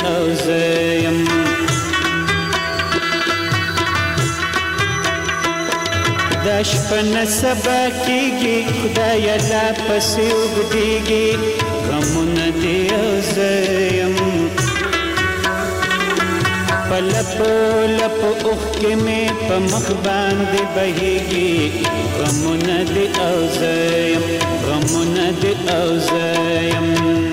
او زیم دا شپه نه سبا کیږي خدای لا پسې اوږدیږي غمونه دې او زیم په لپو لپو اوښکې مې په مخ باندې بهیږي غمونه دې او زیم غمونه دې او زیم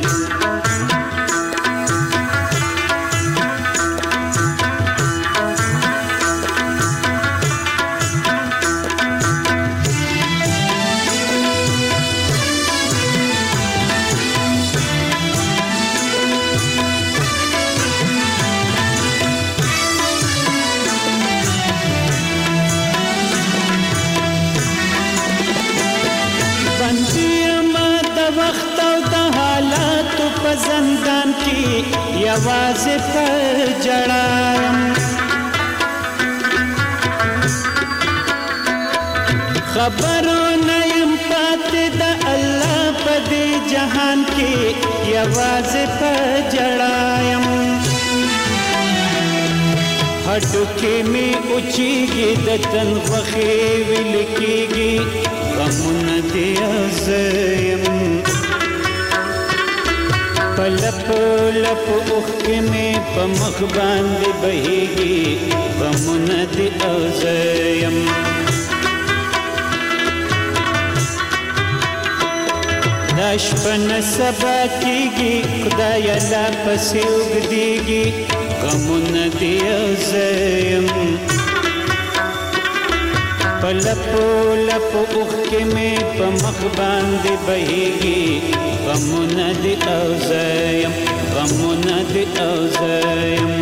زندان کی یوازې پر جړایم خبرونه یم پاتې د الله په دې جهان کې یوازې پر جړایم هډوکې مې اوچیږي د تن غوښې ویل کېږي غمونه دې ازیم په لپو لپو اوښکې مې په مخ باندې بهیږي غمونه دې او زیم دا شپه نه سبا کیږي خدایه لا پسې اوږدیږي غمونه دې او زیم په لپو لپو اوښکې مې په مخ باندې بهیږي غمونه دې او زیم غمونه دې او زیم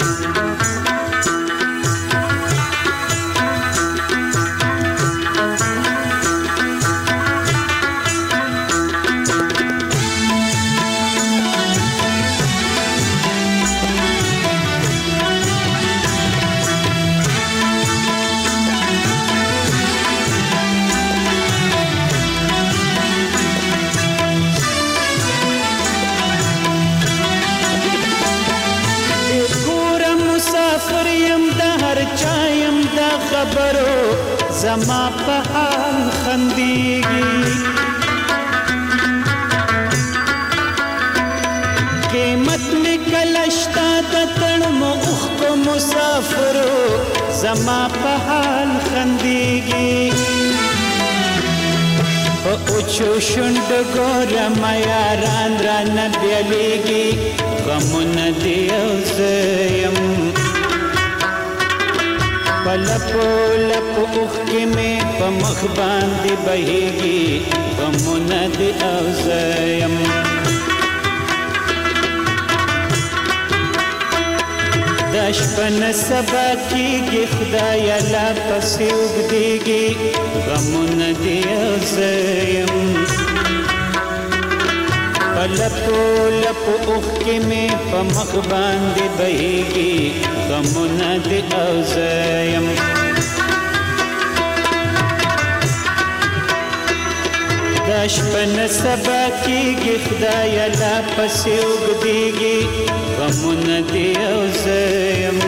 خبرو زما په حال خندېږي قیمت مې کله شته د تړمو اوښکو مسافرو زما په حال خندېږي په اوچو شونډو ګورم یاران رانه بیلیږي غمونه دې او زیم په لپو لپو اوښکې مې په مخ باندې بهیږي غمونه دې او زیم دا شپه نه سبا کیږي خدایه لا پسې اوږدیږي غمونه دې او زیم په لپو لپو اوښکې مې په مخ باندې بهیږي غمونه دې او زیم دا شپه نه سبا کیږي خدایه لا پسې اوږدیږي غمونه دې او زیم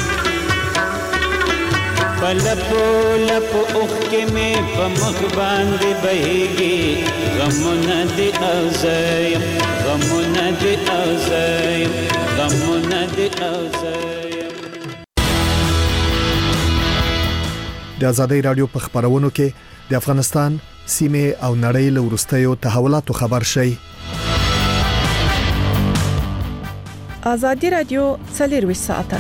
په لپو لپو اوښکې مې په مخ باندې بهیږي غمونه دې او زیم غمونه دې او زیم غمونه دې او زیم د آزادۍ رادیو په خبرونو کې د افغانستان سیمه او نړۍ له وروستیو تحولاتو خبر شي آزادۍ رادیو 24 ساعته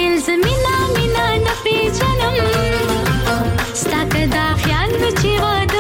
زمينا مينا نپی جنم ستا کدا خیال چې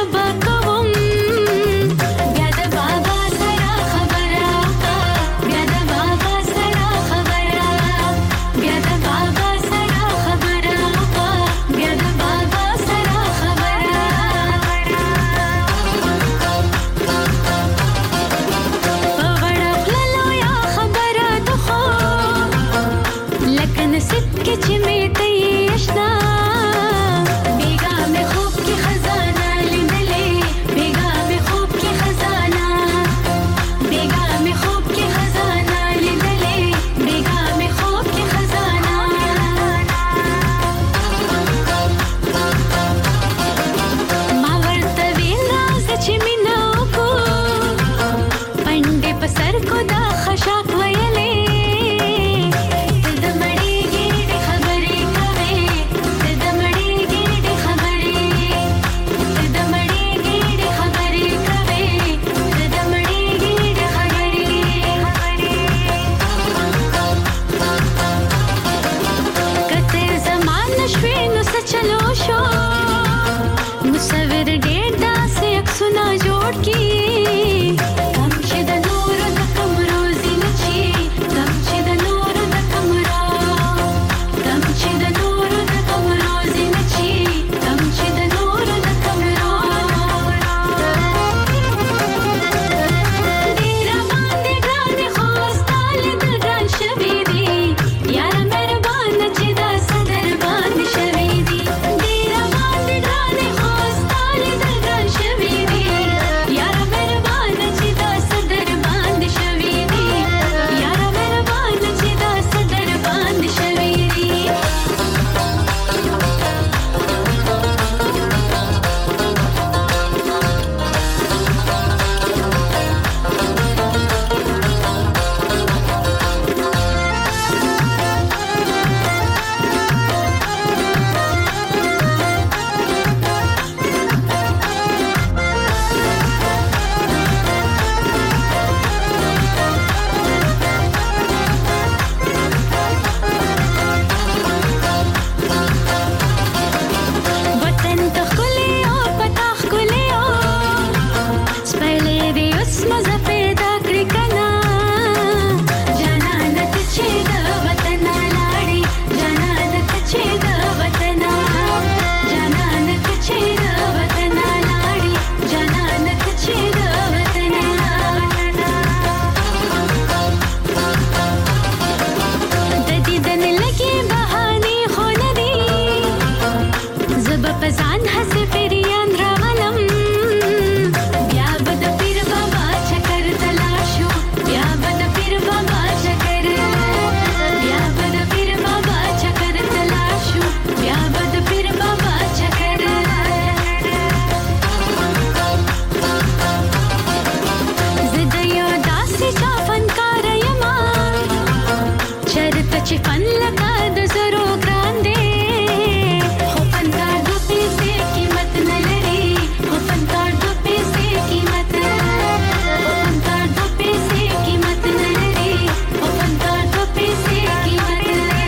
فن لکه د زرو ګران دی خو فنکار د پیسې قیمت نه لري خو فنکار د پیسې قیمت خو فنکار د پیسې قیمت نه لري خو فنکار د پیسې قیمت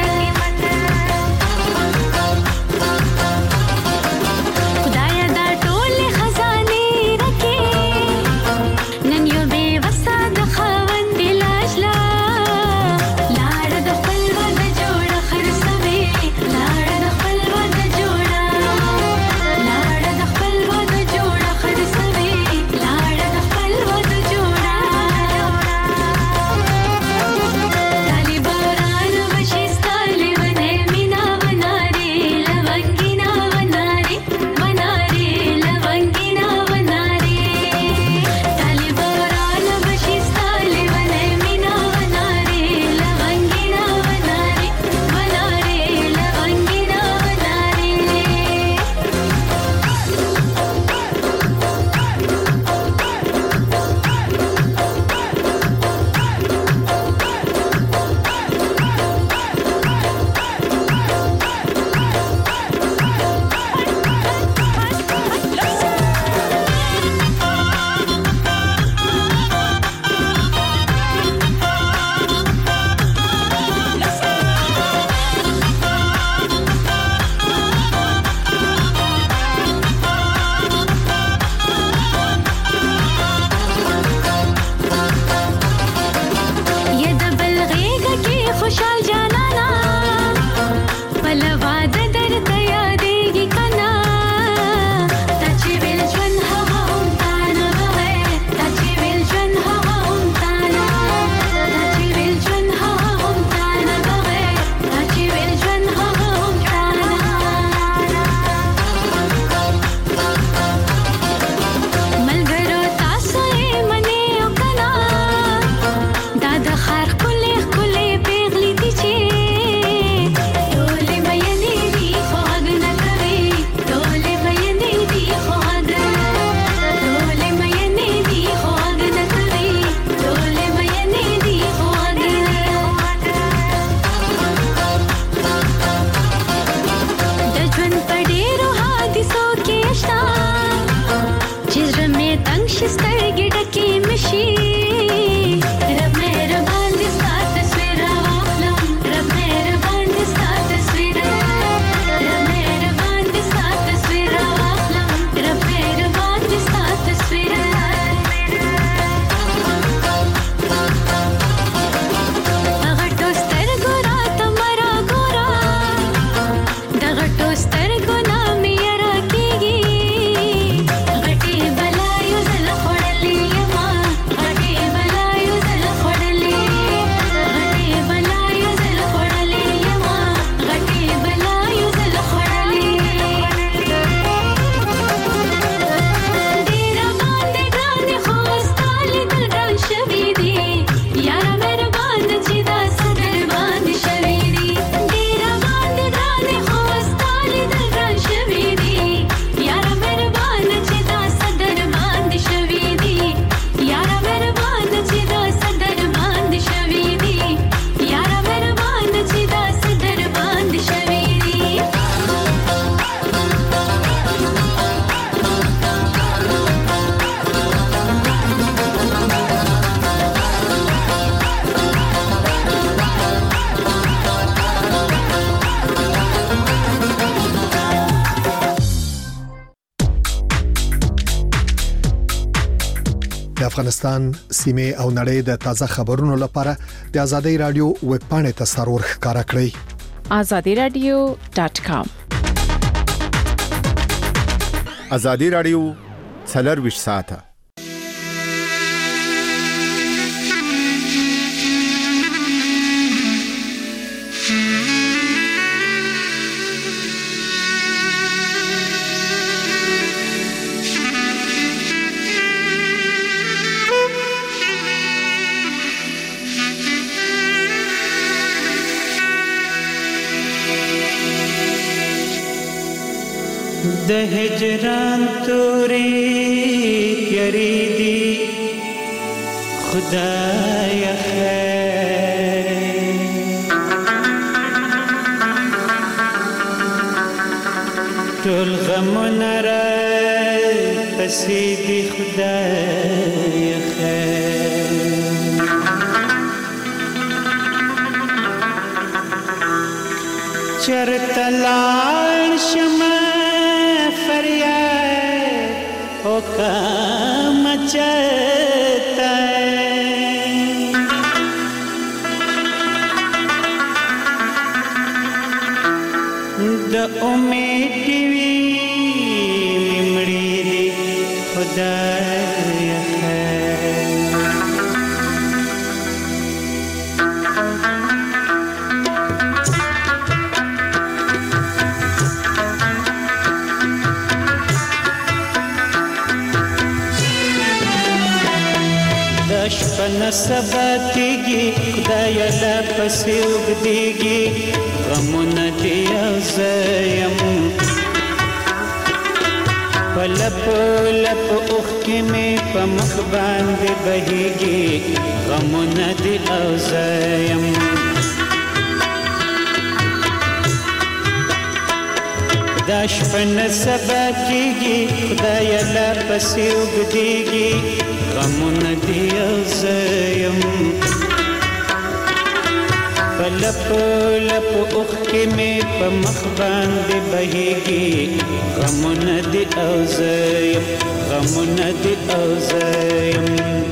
خدایا دا ټول خزانه رکې نن یو بے وسه د خاوند لاش لا لاړ د خپل ود جوړه خرڅوي لاړ د خپل ود جوړه لاړ د خپل ود جوړه خرڅوي لاړ د خپل ود جوړه طالبان وشي ستالي ونه مینا وناري لونګینا وناري وناري لونګینا وناري طالبان وشي ستالي ونه مینا وناري لونګینا وناري وناري لونګینا وناري ये दबल غېږه کې خوشحال جانانا خپل واده درته یادېږي کنه تا چې ویل ژوند هغه هم تا نه وی تا چې ویل ژوند هغه هم تا نه تا چې ویل ژوند هغه هم تا نه وی تا چې ویل ژوند هغه هم تا نه ملګرو تاسو یې منې او کنه دا د خار ښکلې ښکلې پیغلې دي چې ټولې میینې دي خو غږ نه کوي ټولې میینې دي خو غږ ټولې میینې دي خو غږ نه کوي ټولې میینې دي خو غږ د ژوند په ډېرو حادثو کې شته چې زړه مې تنګ شي سترګې ډکې مې شي رب مهربان دې ستا تصویر راواخلم رب مهربان دې ستا تصویر رب مهربان دې ستا تصویر راواخلم رب مهربان دې ستا تصویر غټو سترګو راته مرا ګوره د غټو سترګو نه مې یاره کېږي غټې بلایو زه خوړلې یمه غټې بلایو زه خوړلې غټې بلایو زه خوړلې یمه غټې بلایو زه خوړلې ډېره باندې ګرانې خو ستا لیدل ګران شوي دي یاره مهربان چې دا صدر باندې شوي دي ډېره باندې ګرانې خو ستا لیدل ګران شوي دي یاره مهربان چې دا صدر باندې شوي دي یاره مهربان چې دا صدر باندې شوي دي یاره مهربان چې دا صدر باندې شوي دي د افغانستان سیمه او نړۍ د تازه خبرونو لپاره د ازادي رادیو ویب پاڼې ته سرور ښکارا کړئ azadiradio.com ازادي رادیو 24 ساعته د هجران توري یری دی خدای خیر ټول غمونه را پسې دی خدای خیر چرته لاړ شمه فریاد وکړم چرته د امید ټیوي مړې دي خدای خیر د شپه نه سبا کېږي خدای له پسې اوږدېږي غمونه دې او زه یم په لپو لپو اوښکې مې په مخ باندې بهېږي غمونه دې او زه یم دا شپه نه سبا کېږي خدایه لا پسې اوږدېږي غمونه دې او زه یم په لپو لپو اوښکې مې په مخ باندې بهېږي غمونه دې او زه یم غمونه دې او زه یم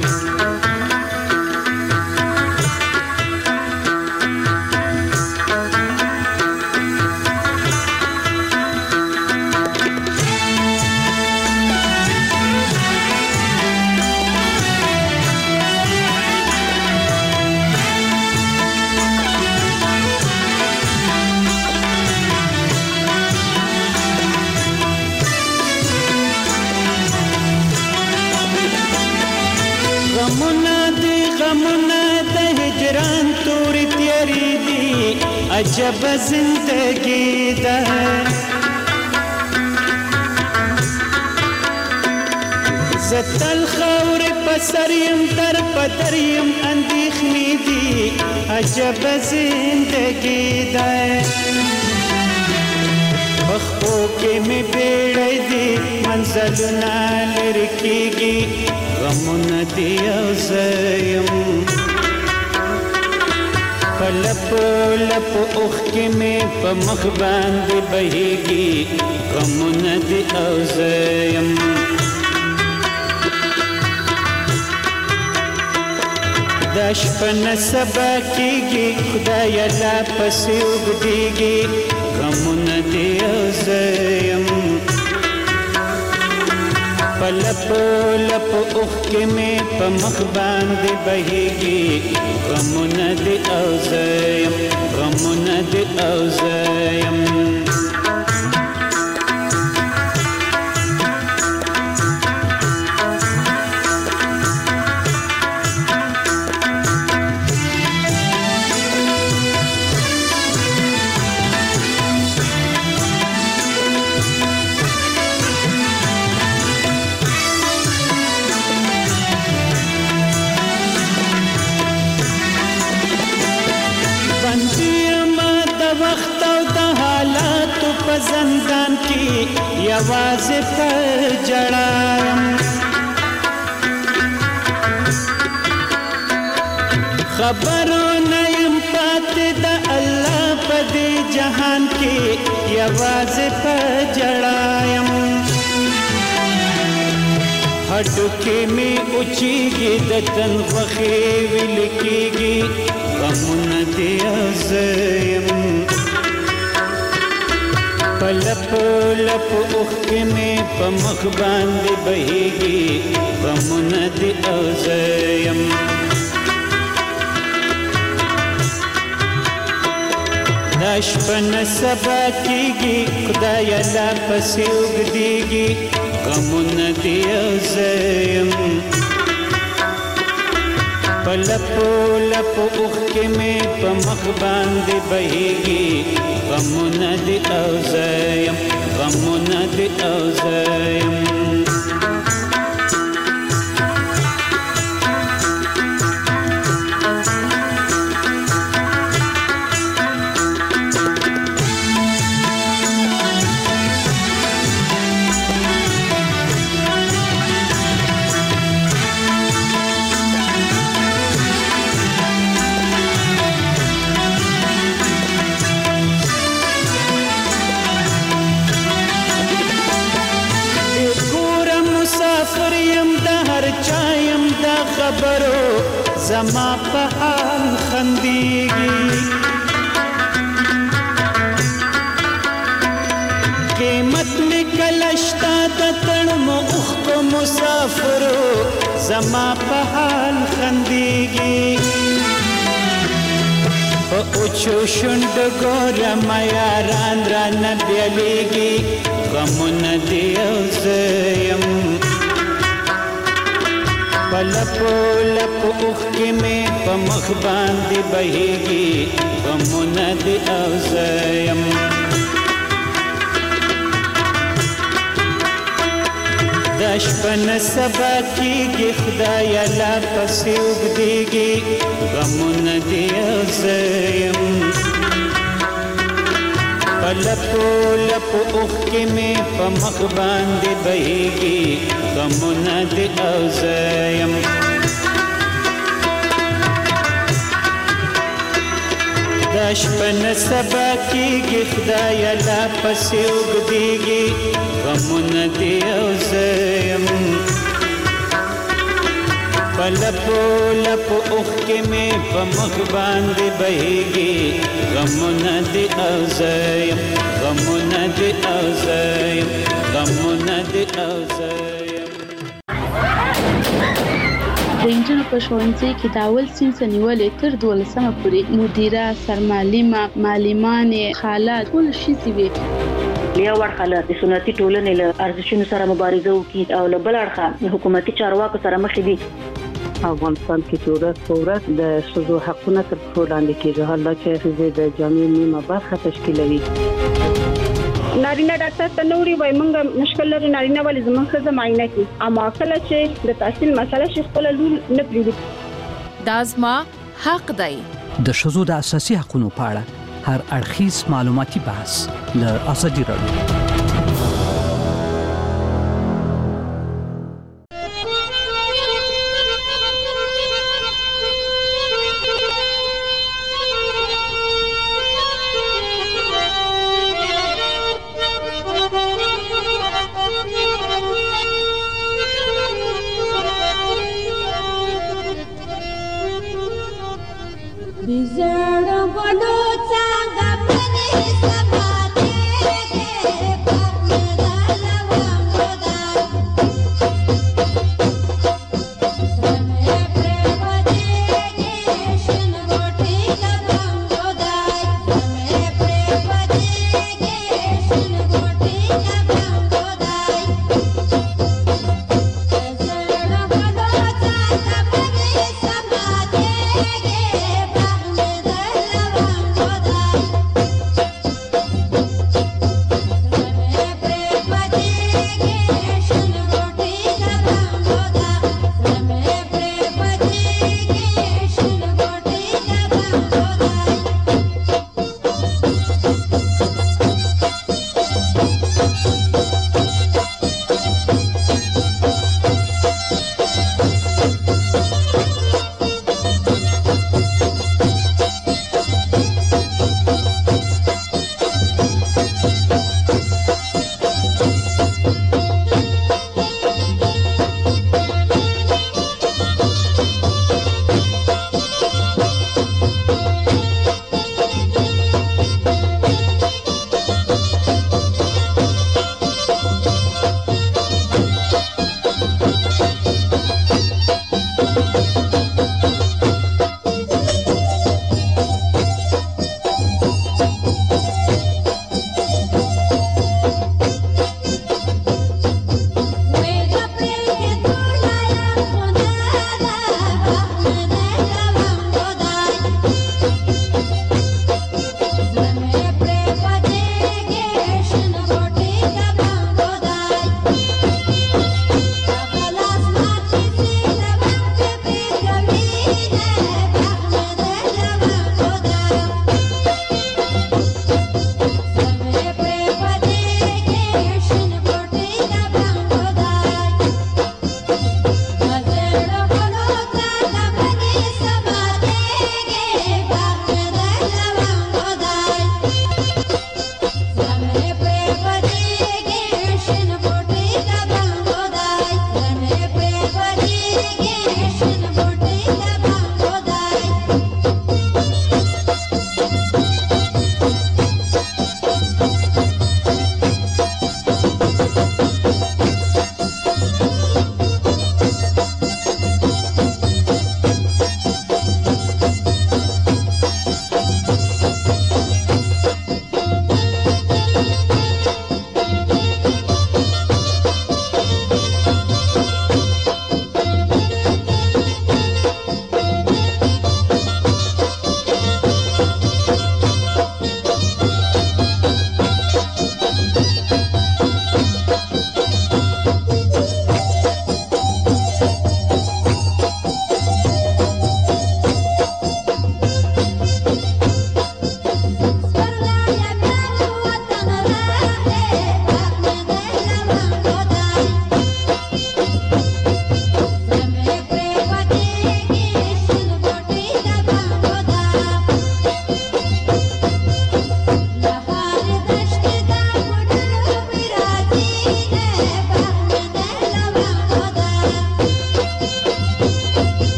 عجب زندگی ده زتل خور پسر یم در پدر یم اندیخنی دی عجب زندگی ده بخو کې می بیړی دی منزلونه لرې کېږي غمونه دي او زه یم په لپو لپو اوښکې مې په مخ باندې بهېږي غمونه دې او زه یم دا شپه نه سبا کېږي خدایه لا پسې اوږدېږي غمونه دې او زه یم په لپو لپو اوښکې مې په مخ باندې بهېږي غمونه دې او زه یم غمونه دې او زه یم زندان کی یوازې پر جړایم خبرونه یم پاتې د الله په دې جهان کې یوازې پر جړایم هډوکې مې اوچېږي د تن غوښې ویل کېږي غمونه دې او زه یم په لپو لپو اوښکې مې په مخ باندې بهېږي غمونه دې او زه یم دا شپه نه سبا کېږي خدایه لا پسې اوږدېږي غمونه دې او زه یم په لپو لپو اوښکې مې په مخ باندې بهېږي غمونه دې او زه یم غمونه دې او زه یم خبرو زما په حال خندېږي قیمت می کلشتا د تړمو اوښکو مسافرو زما په حال خندېږي په اوچو شونډو ګورم یاران رانه بیلیږي غمونه دې یو زه یم په لپو لپو اوښکې مې په مخ باندې بهیږي غمونه دې یو زه یم دا شپه نه سبا کېږي خدایه لا پسې اوږدېږي غمونه دې یو زه یم په لپو لپو اوښکې مې په مخ باندې بهیږي غمونه دې یو زه یم دا شپه نه سبا کېږي خدایه لا پسې اوږدېږي غمونه دې یو زه یم په لپو لپو اوښکې مې په مخ باندې بهیږي غمونه دې یو زه یم غمونه دې یو زه یم غمونه دې یو زه یم د انجونو په ښوونځي کې د اول صنف نیولې تر 12مه پورې مدیره سرمعلمه معلمانې خاله ټول ښځې وي یو اړخ له سنتي ټولنې له ارزښتونو سره مبارزه وکړي او له بل اړخه حکومتي چارواکو سره مخ دي افغانستان کې چې ورځ په ورځ د ښځو حقونه تر پښو لاندې کېږي حالا چې ښځې د جامعې نیمه برخه تشکیلوي نارینه ډاکټر ته نوړي وای مونږ مشکل لري نارینه ولې زموږ ښځه معاینه کوي اما کله چې د تحصیل مسله شي خپل لور نه پریږدي دا زما حق دی د ښځو د اساسي حقوقو په اړه هر اړخیز معلوماتي بحث له ازادي راډیو Bizarre, but no time, I'm ready to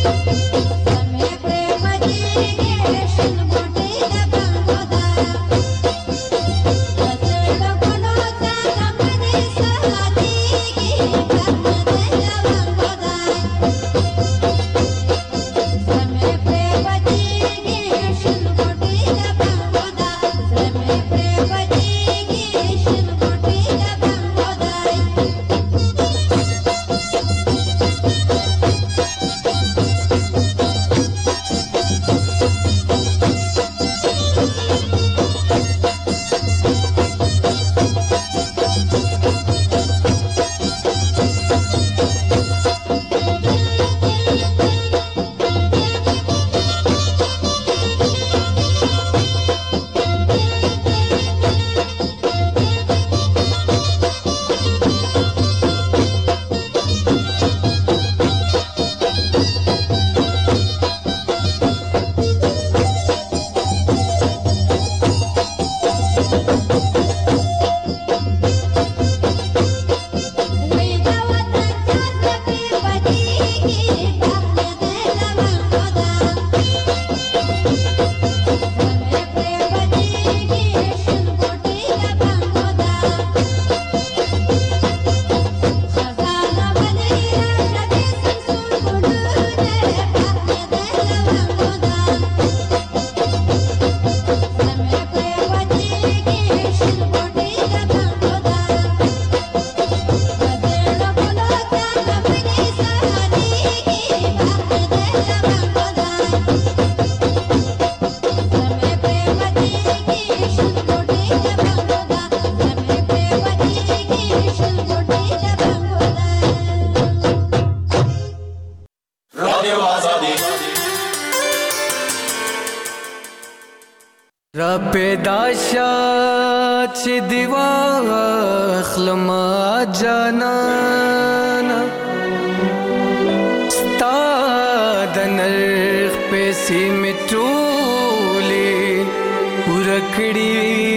پیداشا چې دیوا خلما جانانا ستا د نرخ پیسې می ټولې ورکړې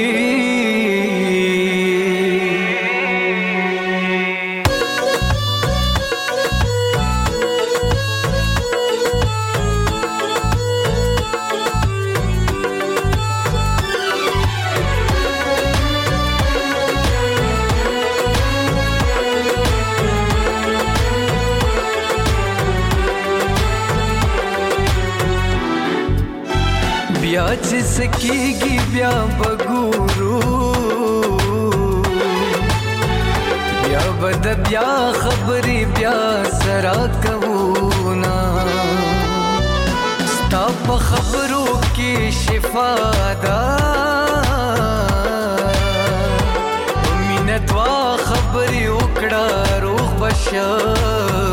بیا چې سکیږي بیا بګورو بیا بد بیا خبرې بیا سره کوونا ستا په خبرو کې شفا ده مینه دوا خبرې وکړه روغ بشه